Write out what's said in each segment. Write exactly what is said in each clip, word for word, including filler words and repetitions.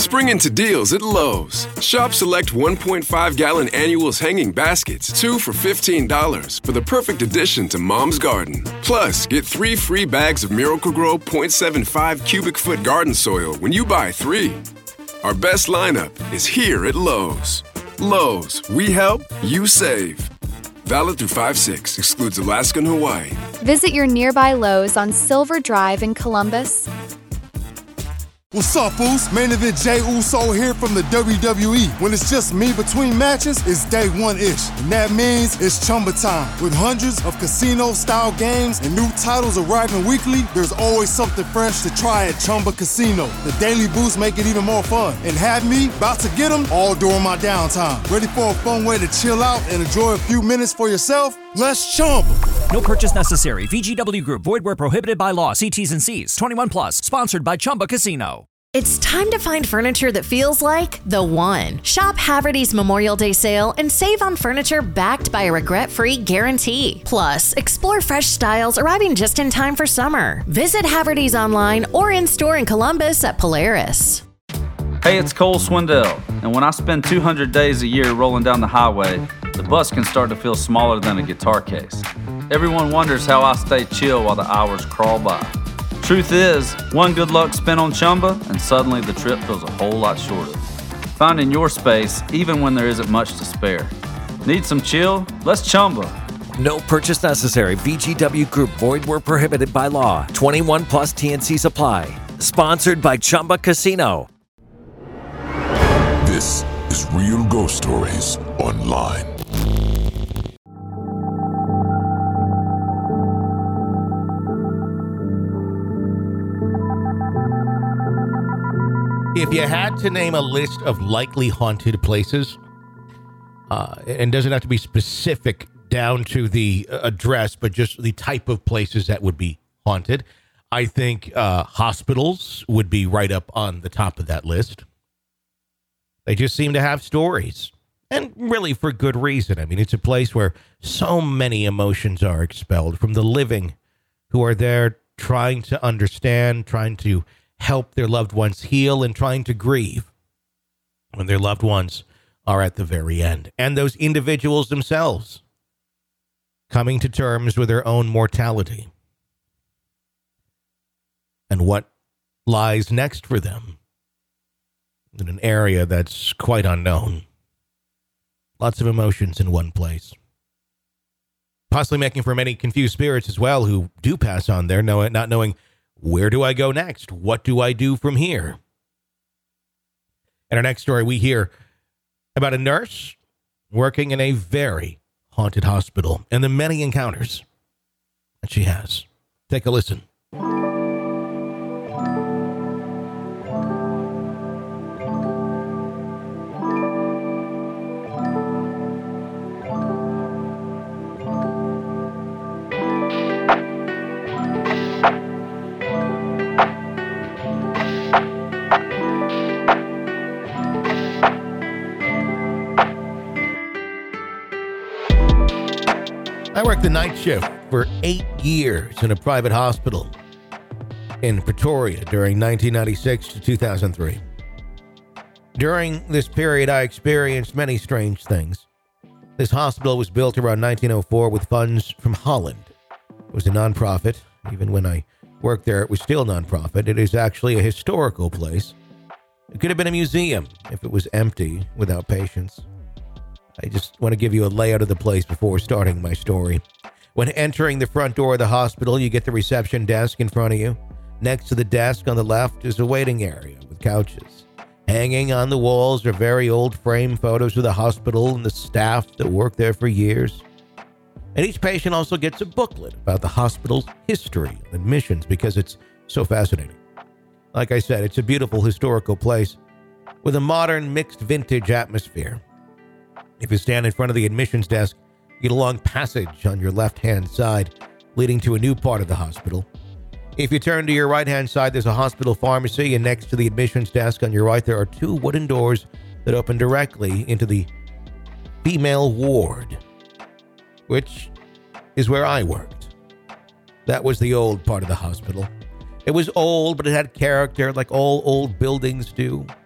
Spring into deals at Lowe's. Shop select one point five gallon annuals hanging baskets, two for fifteen dollars, for the perfect addition to Mom's garden. Plus, get three free bags of Miracle-Gro point seven five cubic foot garden soil when you buy three. Our best lineup is here at Lowe's. Lowe's, we help, you save. Valid through five six, excludes Alaska and Hawaii. Visit your nearby Lowe's on Silver Drive in Columbus. What's up, Foos? Main Event Jey Uso here from the W W E. When it's just me between matches, it's day one-ish. And that means it's Chumba time. With hundreds of casino-style games and new titles arriving weekly, there's always something fresh to try at Chumba Casino. The daily boosts make it even more fun. And have me about to get them all during my downtime. Ready for a fun way to chill out and enjoy a few minutes for yourself? Let's Chumba. No purchase necessary. V G W Group. Void where prohibited by law. See T's and C's. twenty-one plus. Sponsored by Chumba Casino. It's time to find furniture that feels like the one. Shop Haverty's Memorial Day sale and save on furniture backed by a regret-free guarantee. Plus, explore fresh styles arriving just in time for summer. Visit Haverty's online or in-store in Columbus at Polaris. Hey, it's Cole Swindell, and when I spend two hundred days a year rolling down the highway, the bus can start to feel smaller than a guitar case. Everyone wonders how I stay chill while the hours crawl by. Truth is, one good luck spent on Chumba, and suddenly the trip feels a whole lot shorter. Finding your space, even when there isn't much to spare. Need some chill? Let's Chumba. No purchase necessary. V G W Group. Void where prohibited by law. twenty-one plus T N C supply. Sponsored by Chumba Casino. This is Real Ghost Stories Online. If you had to name a list of likely haunted places, uh, and doesn't have to be specific down to the address, but just the type of places that would be haunted, I think uh, hospitals would be right up on the top of that list. They just seem to have stories, and really for good reason. I mean, it's a place where so many emotions are expelled from the living who are there trying to understand, trying to help their loved ones heal, and trying to grieve when their loved ones are at the very end. And those individuals themselves coming to terms with their own mortality and what lies next for them in an area that's quite unknown. Lots of emotions in one place. Possibly making for many confused spirits as well who do pass on there, know, not knowing, where do I go next? What do I do from here? In our next story, we hear about a nurse working in a very haunted hospital and the many encounters that she has. Take a listen. I worked the night shift for eight years in a private hospital in Pretoria during nineteen ninety-six to two thousand three. During this period, I experienced many strange things. This hospital was built around nineteen oh four with funds from Holland. It was a nonprofit. Even when I worked there, it was still nonprofit. It is actually a historical place. It could have been a museum if it was empty without patients. I just want to give you a layout of the place before starting my story. When entering the front door of the hospital, you get the reception desk in front of you. Next to the desk on the left is a waiting area with couches. Hanging on the walls are very old frame photos of the hospital and the staff that worked there for years. And each patient also gets a booklet about the hospital's history and missions because it's so fascinating. Like I said, it's a beautiful historical place with a modern mixed vintage atmosphere. If you stand in front of the admissions desk, you get a long passage on your left-hand side leading to a new part of the hospital. If you turn to your right-hand side, there's a hospital pharmacy, and next to the admissions desk on your right, there are two wooden doors that open directly into the female ward, which is where I worked. That was the old part of the hospital. It was old, but it had character like all old buildings do.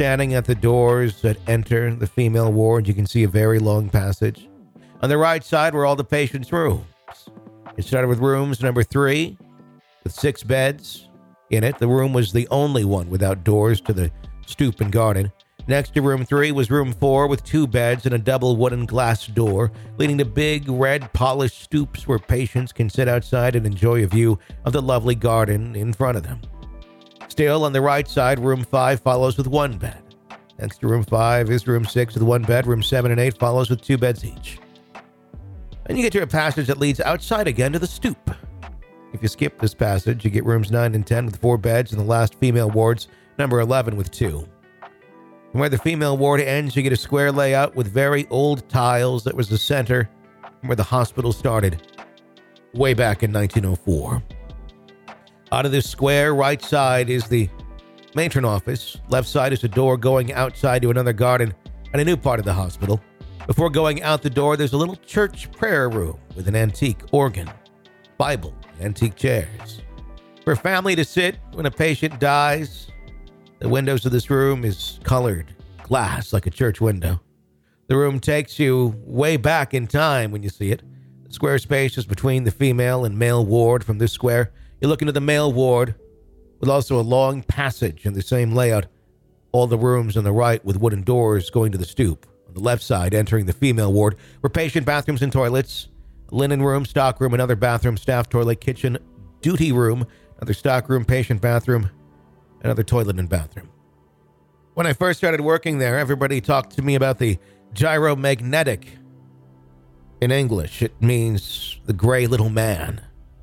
standing at the doors that enter the female ward, you can see a very long passage. On the right side were all the patients' rooms. It started with rooms number three, with six beds in it. The room was the only one without doors to the stoop and garden. Next to room three was room four with two beds and a double wooden glass door, leading to big red polished stoops where patients can sit outside and enjoy a view of the lovely garden in front of them. Still, on the right side, room five follows with one bed. Next to room five is room six with one bed. Room seven and eight follows with two beds each. And you get to a passage that leads outside again to the stoop. If you skip this passage, you get rooms nine and ten with four beds, and the last female ward's number eleven with two. And where the female ward ends, you get a square layout with very old tiles that was the center where the hospital started way back in nineteen oh four. Out of this square, right side is the matron office. Left side is a door going outside to another garden and a new part of the hospital. Before going out the door, there's a little church prayer room with an antique organ, Bible, antique chairs. For a family to sit when a patient dies, the windows of this room is colored glass like a church window. The room takes you way back in time when you see it. The square space is between the female and male ward. From this square, you look into the male ward with also a long passage in the same layout. All the rooms on the right with wooden doors going to the stoop. On the left side, entering the female ward, were patient bathrooms and toilets, linen room, stock room, another bathroom, staff toilet, kitchen, duty room, another stock room, patient bathroom, another toilet and bathroom. When I first started working there, everybody talked to me about the gyromagnetic. In English, it means the gray little man.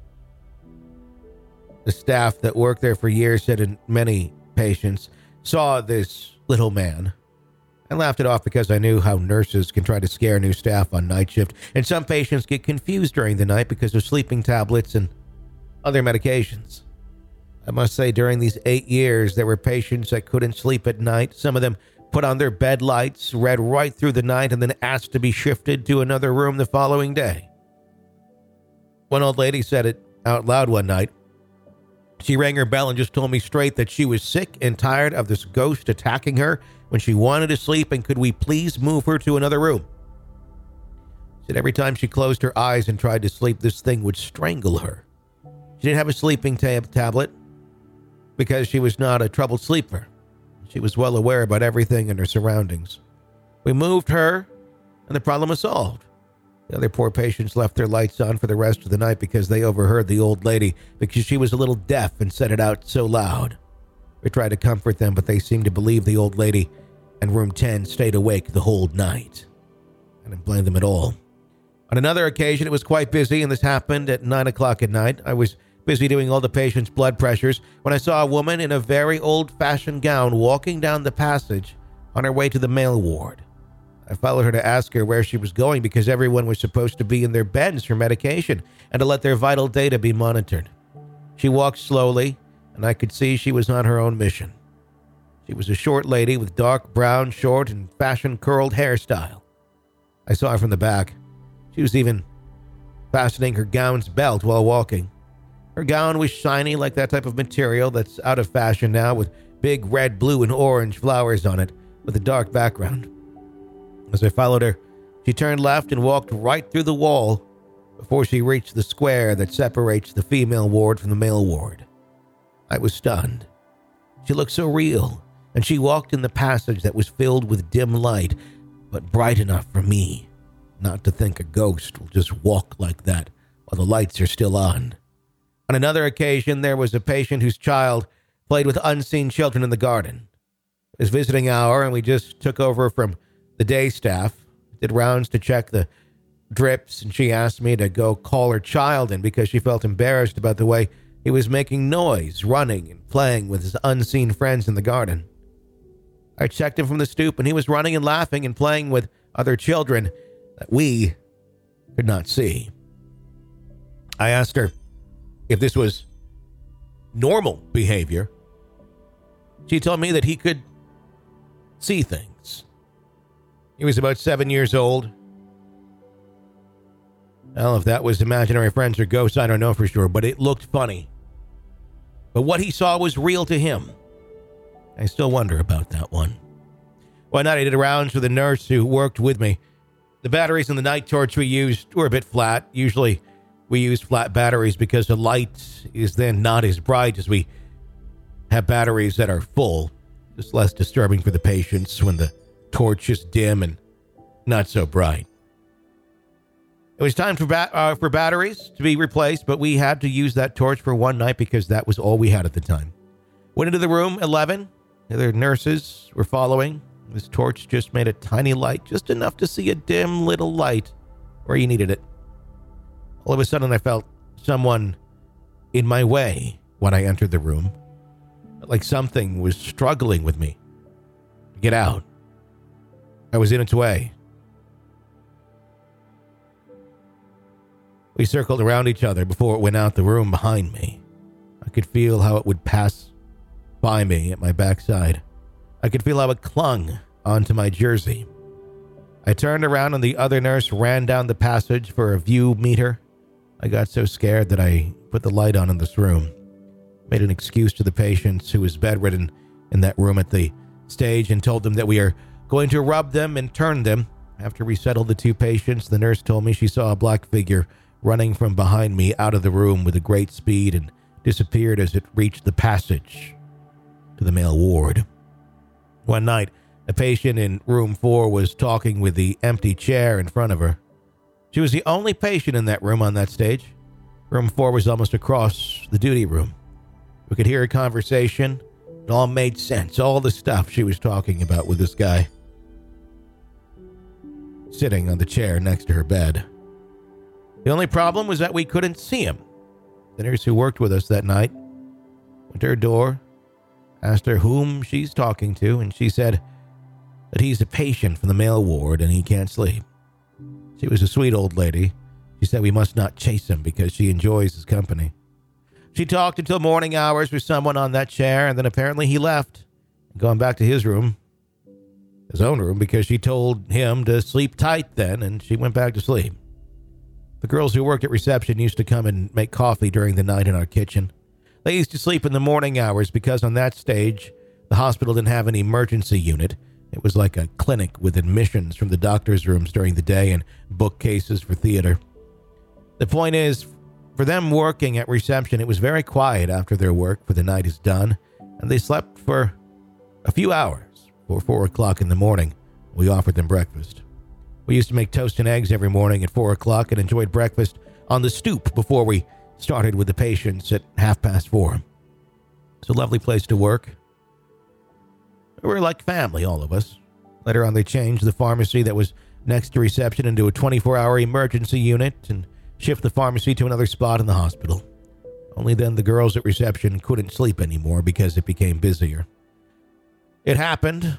The staff that worked there for years said that many patients saw this little man. I laughed it off because I knew how nurses can try to scare new staff on night shift, and some patients get confused during the night because of sleeping tablets and other medications. I must say, during these eight years, there were patients that couldn't sleep at night. Some of them put on their bed lights, read right through the night, and then asked to be shifted to another room the following day. One old lady said it out loud one night. She rang her bell and just told me straight that she was sick and tired of this ghost attacking her when she wanted to sleep, and could we please move her to another room? She said every time she closed her eyes and tried to sleep, this thing would strangle her. She didn't have a sleeping tab- tablet because she was not a troubled sleeper. She was well aware about everything in her surroundings. We moved her, and the problem was solved. The other poor patients left their lights on for the rest of the night because they overheard the old lady because she was a little deaf and said it out so loud. We tried to comfort them, but they seemed to believe the old lady, and room ten stayed awake the whole night. I didn't blame them at all. On another occasion, it was quite busy, and this happened at nine o'clock at night. I was busy doing all the patients' blood pressures when I saw a woman in a very old-fashioned gown walking down the passage on her way to the male ward. I followed her to ask her where she was going because everyone was supposed to be in their beds for medication and to let their vital data be monitored. She walked slowly, and I could see she was on her own mission. She was a short lady with dark brown, short, and fashion-curled hairstyle. I saw her from the back. She was even fastening her gown's belt while walking. Her gown was shiny like that type of material that's out of fashion now, with big red, blue, and orange flowers on it with a dark background. As I followed her, she turned left and walked right through the wall before she reached the square that separates the female ward from the male ward. I was stunned. She looked so real, and she walked in the passage that was filled with dim light, but bright enough for me not to think a ghost will just walk like that while the lights are still on. On another occasion, there was a patient whose child played with unseen children in the garden. It was visiting hour, and we just took over from the day staff, did rounds to check the drips, and she asked me to go call her child in because she felt embarrassed about the way he was making noise, running and playing with his unseen friends in the garden. I checked him from the stoop, and he was running and laughing and playing with other children that we could not see. I asked her if this was normal behavior. She told me that he could see things. He was about seven years old. Well, if that was imaginary friends or ghosts, I don't know for sure, but it looked funny. But what he saw was real to him. I still wonder about that one. One night I did rounds with a nurse who worked with me. The batteries in the night torch we used were a bit flat. Usually we use flat batteries because the light is then not as bright as we have batteries that are full. It's less disturbing for the patients when the torch is dim and not so bright. It was time for ba- uh, for batteries to be replaced, but we had to use that torch for one night because that was all we had at the time. Went into the room, eleven. The other nurses were following. This torch just made a tiny light, just enough to see a dim little light where you needed it. All of a sudden, I felt someone in my way when I entered the room. Like something was struggling with me to get out. I was in its way. We circled around each other before it went out the room behind me. I could feel how it would pass by me at my backside. I could feel how it clung onto my jersey. I turned around and the other nurse ran down the passage for a view meter. I got so scared that I put the light on in this room. Made an excuse to the patients who was bedridden in that room at the stage and told them that we are going to rub them and turn them. After we settled the two patients, the nurse told me she saw a black figure running from behind me out of the room with a great speed and disappeared as it reached the passage to the male ward. One night, a patient in room four was talking with the empty chair in front of her. She was the only patient in that room on that stage. Room four was almost across the duty room. We could hear a conversation. It all made sense, all the stuff she was talking about with this guy sitting on the chair next to her bed. The only problem was that we couldn't see him. The nurse who worked with us that night went to her door, asked her whom she's talking to, and she said that he's a patient from the male ward and he can't sleep. She was a sweet old lady. She said we must not chase him because she enjoys his company. She talked until morning hours with someone on that chair, and then apparently he left, going back to his room, his own room, because she told him to sleep tight then, and she went back to sleep. The girls who worked at reception used to come and make coffee during the night in our kitchen. They used to sleep in the morning hours because on that stage, the hospital didn't have an emergency unit. It was like a clinic with admissions from the doctor's rooms during the day and bookcases for theater. The point is, for them working at reception, it was very quiet after their work for the night is done, and they slept for a few hours before four o'clock in the morning. We offered them breakfast. We used to make toast and eggs every morning at four o'clock and enjoyed breakfast on the stoop before we started with the patients at half past four. It's a lovely place to work. We were like family, all of us. Later on, they changed the pharmacy that was next to reception into a twenty-four hour emergency unit and shift the pharmacy to another spot in the hospital. Only then the girls at reception couldn't sleep anymore because it became busier. It happened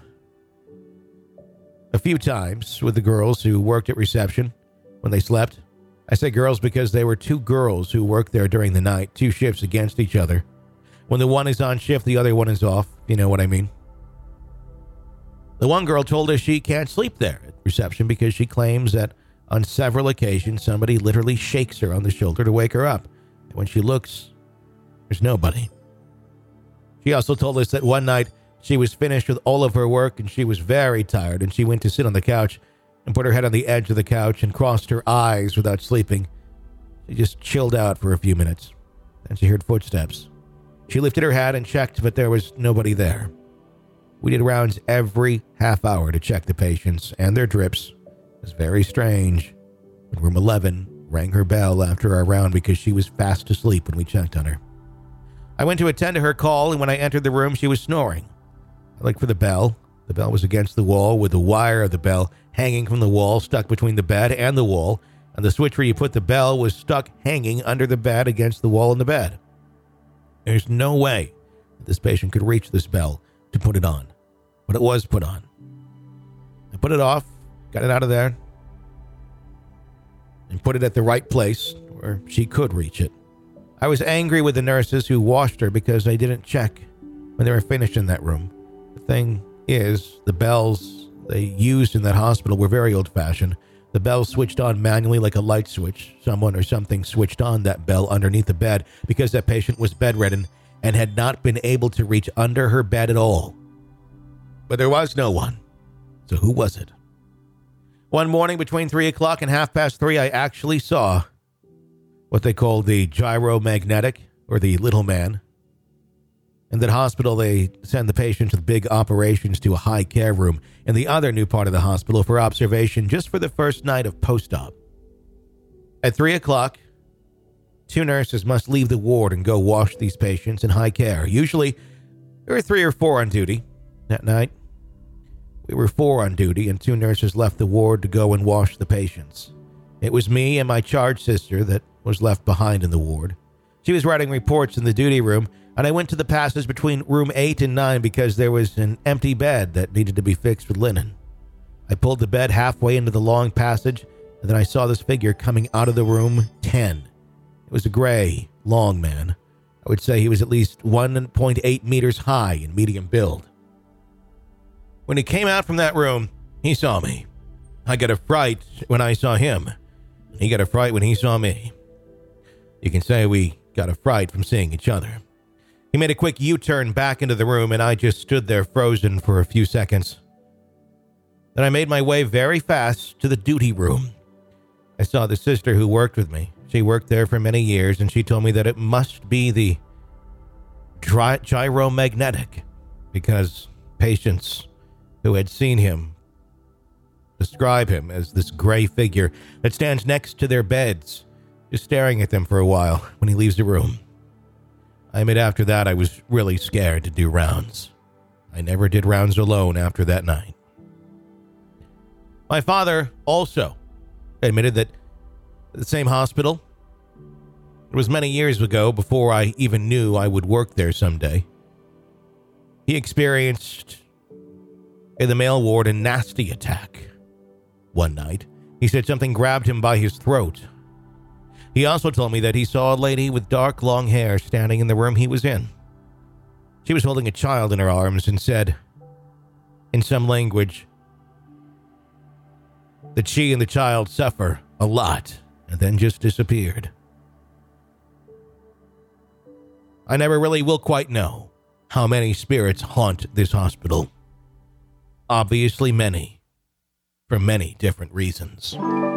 a few times with the girls who worked at reception when they slept. I say girls because they were two girls who worked there during the night, two shifts against each other. When the one is on shift, the other one is off. You know what I mean? The one girl told us she can't sleep there at reception because she claims that on several occasions, somebody literally shakes her on the shoulder to wake her up. And when she looks, there's nobody. She also told us that one night she was finished with all of her work and she was very tired and she went to sit on the couch and put her head on the edge of the couch and crossed her eyes without sleeping. She just chilled out for a few minutes. Then she heard footsteps. She lifted her head and checked, but there was nobody there. We did rounds every half hour to check the patients and their drips. It was very strange. But room eleven rang her bell after our round because she was fast asleep when we checked on her. I went to attend to her call, and when I entered the room, she was snoring. I looked for the bell. The bell was against the wall with the wire of the bell hanging from the wall, stuck between the bed and the wall, and the switch where you put the bell was stuck hanging under the bed against the wall in the bed. There's no way that this patient could reach this bell to put it on, but it was put on. I put it off, got it out of there, and put it at the right place where she could reach it. I was angry with the nurses who washed her because they didn't check when they were finished in that room. The thing is, the bells they used in that hospital were very old-fashioned. The bell switched on manually like a light switch. Someone or something switched on that bell underneath the bed because that patient was bedridden and had not been able to reach under her bed at all. But there was no one. So who was it? One morning between three o'clock and half past three, I actually saw what they call the gyromagnetic, or the little man. In that hospital, they send the patients with big operations to a high care room in the other new part of the hospital for observation just for the first night of post-op. At three o'clock, two nurses must leave the ward and go wash these patients in high care. Usually, there are three or four on duty. That night, we were four on duty, and two nurses left the ward to go and wash the patients. It was me and my charge sister that was left behind in the ward. She was writing reports in the duty room, and I went to the passage between room eight and nine because there was an empty bed that needed to be fixed with linen. I pulled the bed halfway into the long passage, and then I saw this figure coming out of the room ten. It was a gray, long man. I would say he was at least one point eight meters high and medium build. When he came out from that room, he saw me. I got a fright when I saw him. He got a fright when he saw me. You can say we got a fright from seeing each other. He made a quick U-turn back into the room, and I just stood there frozen for a few seconds. Then I made my way very fast to the duty room. I saw the sister who worked with me. She worked there for many years, and she told me that it must be the gy- gyromagnetic, because patients who had seen him describe him as this gray figure that stands next to their beds, just staring at them for a while when he leaves the room. I admit after that I was really scared to do rounds. I never did rounds alone after that night. My father also admitted that at the same hospital, it was many years ago, before I even knew I would work there someday, he experienced in the male ward a nasty attack. One night, he said something grabbed him by his throat. He also told me that he saw a lady with dark, long hair standing in the room he was in. She was holding a child in her arms and said, in some language, that she and the child suffer a lot, and then just disappeared. I never really will quite know how many spirits haunt this hospital. Obviously many, for many different reasons.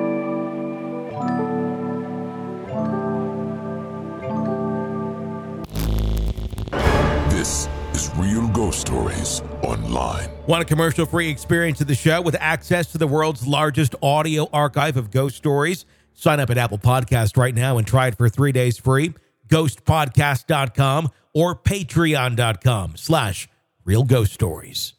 This is Real Ghost Stories Online. Want a commercial-free experience of the show with access to the world's largest audio archive of ghost stories? Sign up at Apple Podcast right now and try it for three days free. ghost podcast dot com or patreon dot com slash real ghost stories.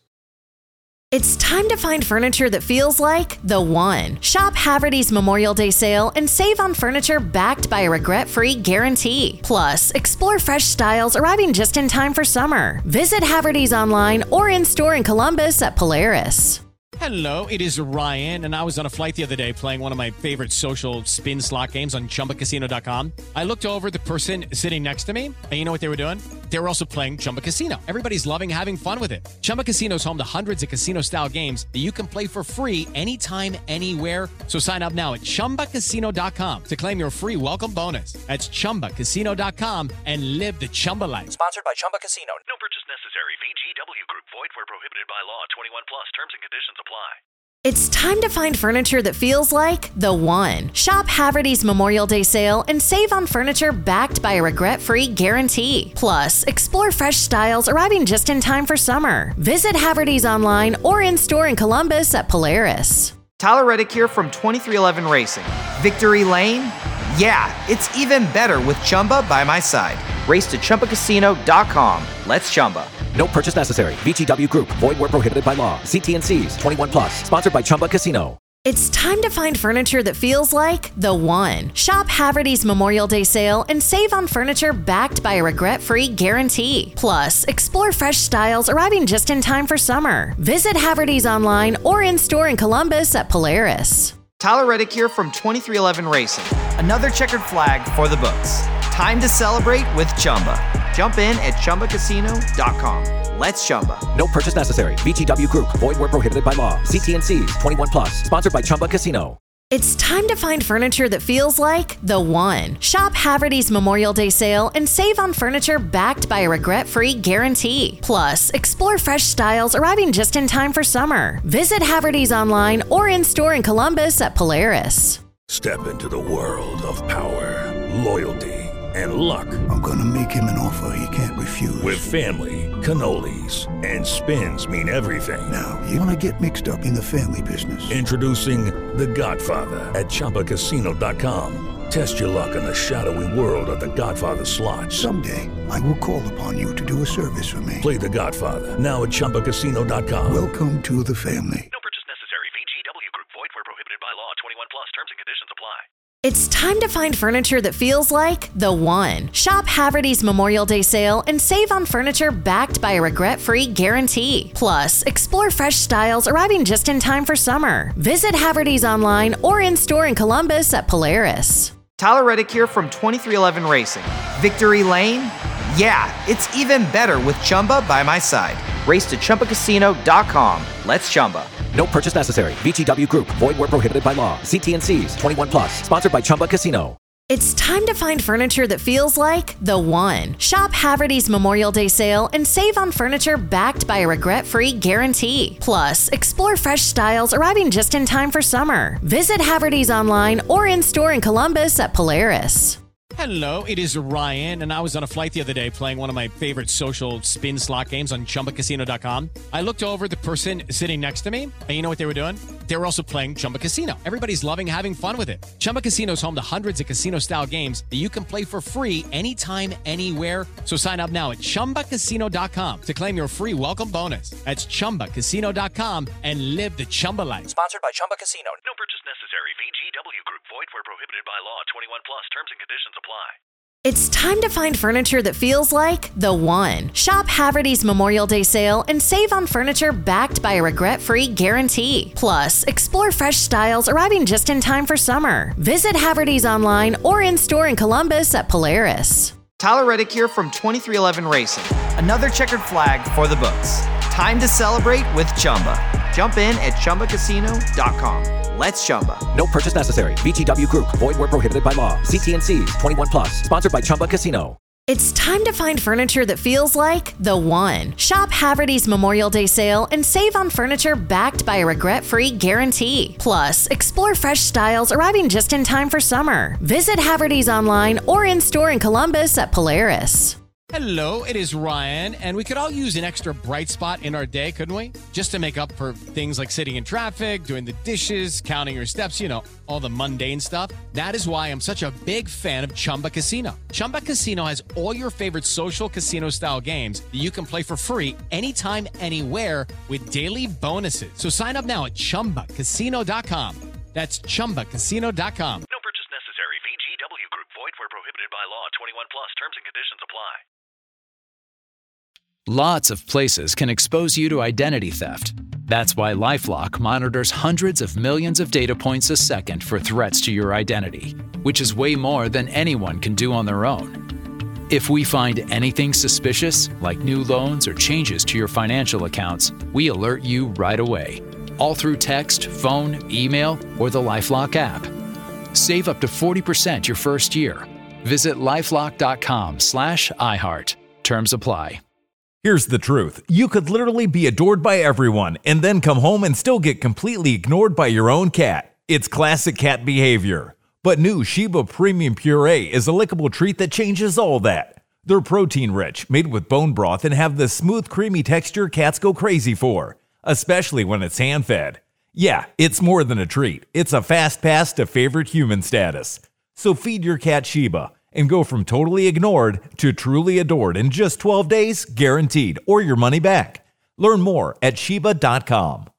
It's time to find furniture that feels like the one. Shop Haverty's Memorial Day sale and save on furniture backed by a regret-free guarantee. Plus, explore fresh styles arriving just in time for summer. Visit Haverty's online or in-store in Columbus at Polaris. Hello, it is Ryan, and I was on a flight the other day playing one of my favorite social spin slot games on chumba casino dot com. I looked over at the person sitting next to me, and you know what they were doing? They were also playing Chumba Casino. Everybody's loving having fun with it. Chumba Casino is home to hundreds of casino-style games that you can play for free anytime, anywhere. So sign up now at chumba casino dot com to claim your free welcome bonus. That's chumba casino dot com and live the Chumba life. Sponsored by Chumba Casino. No purchase necessary. V G W Group. Void where prohibited by law. twenty-one plus. Terms and conditions apply. It's time to find furniture that feels like the one. Shop Haverty's Memorial Day sale and save on furniture backed by a regret-free guarantee. Plus, explore fresh styles arriving just in time for summer. Visit Haverty's online or in-store in Columbus at Polaris. Tyler Reddick here from twenty-three eleven Racing. Victory Lane? Yeah, it's even better with Chumba by my side. Race to chumba casino dot com. Let's Chumba. No purchase necessary. V G W Group. Void where prohibited by law. See T and C's. twenty-one plus. Sponsored by Chumba Casino. It's time to find furniture that feels like the one. Shop Haverty's Memorial Day sale and save on furniture backed by a regret-free guarantee. Plus, explore fresh styles arriving just in time for summer. Visit Haverty's online or in-store in Columbus at Polaris. Tyler Reddick here from twenty-three eleven Racing. Another checkered flag for the books. Time to celebrate with Chumba. Jump in at chumba casino dot com. Let's Chumba. No purchase necessary. V G W Group. Void where prohibited by law. See T and C's. twenty-one plus. Sponsored by Chumba Casino. It's time to find furniture that feels like the one. Shop Haverty's Memorial Day sale and save on furniture backed by a regret-free guarantee. Plus, explore fresh styles arriving just in time for summer. Visit Haverty's online or in-store in Columbus at Polaris. Step into the world of power, loyalty, and luck. I'm gonna make him an offer he can't refuse. With family, cannolis, and spins mean everything. Now, you wanna get mixed up in the family business. Introducing The Godfather at Chumba Casino dot com. Test your luck in the shadowy world of The Godfather slot. Someday, I will call upon you to do a service for me. Play The Godfather now at Chumba Casino dot com. Welcome to the family. No purchase necessary. V G W Group. Void where prohibited by law. twenty-one plus. Terms and conditions apply. It's time to find furniture that feels like the one. Shop Haverty's Memorial Day sale and save on furniture backed by a regret-free guarantee. Plus, explore fresh styles arriving just in time for summer. Visit Haverty's online or in-store in Columbus at Polaris. Tyler Reddick here from twenty-three eleven Racing. Victory Lane? Yeah, it's even better with Chumba by my side. Race to Chumba Casino dot com. Let's Chumba. No purchase necessary. V G W Group. Void where prohibited by law. See T and C's. twenty-one plus. Sponsored by Chumba Casino. It's time to find furniture that feels like the one. Shop Haverty's Memorial Day sale and save on furniture backed by a regret-free guarantee. Plus, explore fresh styles arriving just in time for summer. Visit Haverty's online or in-store in Columbus at Polaris. Hello, it is Ryan, and I was on a flight the other day playing one of my favorite social spin slot games on Chumba Casino dot com. I looked over at the person sitting next to me, and you know what they were doing? They were also playing Chumba Casino. Everybody's loving having fun with it. Chumba Casino is home to hundreds of casino-style games that you can play for free anytime, anywhere. So sign up now at Chumba Casino dot com to claim your free welcome bonus. That's Chumba Casino dot com and live the Chumba life. Sponsored by Chumba Casino. No purchase necessary. V G W Group. Void where prohibited by law. twenty-one plus. Terms and conditions apply. It's time to find furniture that feels like the one. Shop Haverty's Memorial Day sale and save on furniture backed by a regret-free guarantee. Plus, explore fresh styles arriving just in time for summer. Visit Haverty's online or in-store in Columbus at Polaris. Tyler Reddick here from twenty-three eleven Racing. Another checkered flag for the books. Time to celebrate with Chumba. Jump in at Chumba Casino dot com. Let's Chumba. No purchase necessary. V G W Group. Void where prohibited by law. See T and C's. twenty-one plus. Sponsored by Chumba Casino. It's time to find furniture that feels like the one. Shop Haverty's Memorial Day sale and save on furniture backed by a regret-free guarantee. Plus, explore fresh styles arriving just in time for summer. Visit Haverty's online or in-store in Columbus at Polaris. Hello, it is Ryan, and we could all use an extra bright spot in our day, couldn't we? Just to make up for things like sitting in traffic, doing the dishes, counting your steps, you know, all the mundane stuff. That is why I'm such a big fan of Chumba Casino. Chumba Casino has all your favorite social casino-style games that you can play for free anytime, anywhere with daily bonuses. So sign up now at Chumba Casino dot com. That's Chumba Casino dot com. No purchase necessary. V G W Group. Void where prohibited by law. twenty-one plus. Terms and conditions apply. Lots of places can expose you to identity theft. That's why LifeLock monitors hundreds of millions of data points a second for threats to your identity, which is way more than anyone can do on their own. If we find anything suspicious, like new loans or changes to your financial accounts, we alert you right away, all through text, phone, email, or the LifeLock app. Save up to forty percent your first year. Visit lifelock dot com slash iHeart. Terms apply. Here's the truth. You could literally be adored by everyone and then come home and still get completely ignored by your own cat. It's classic cat behavior. But new Sheba Premium Puree is a lickable treat that changes all that. They're protein-rich, made with bone broth, and have the smooth, creamy texture cats go crazy for, especially when it's hand-fed. Yeah, it's more than a treat. It's a fast pass to favorite human status. So feed your cat Sheba and go from totally ignored to truly adored in just twelve days, guaranteed, or your money back. Learn more at Sheba dot com.